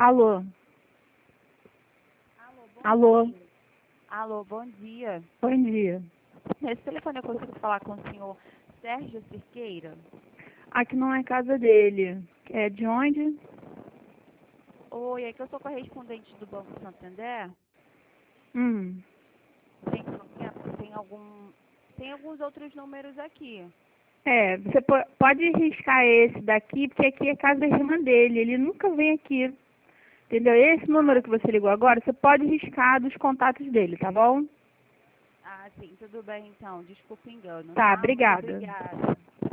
Alô? Alô? Alô, bom dia. Bom dia. Nesse telefone eu consigo falar com o senhor Sérgio Cirqueira? Aqui não é casa dele. É de onde? Oi, é que eu sou correspondente do Banco Santander. Hum. Tem alguns outros números aqui. É, você pode riscar esse daqui, porque aqui é casa da irmã dele. Ele nunca vem aqui. Entendeu? Esse número que você ligou agora, você pode riscar dos contatos dele, tá bom? Ah, sim, tudo bem então. Desculpa o engano, Tá, tá? Muito obrigada. obrigada.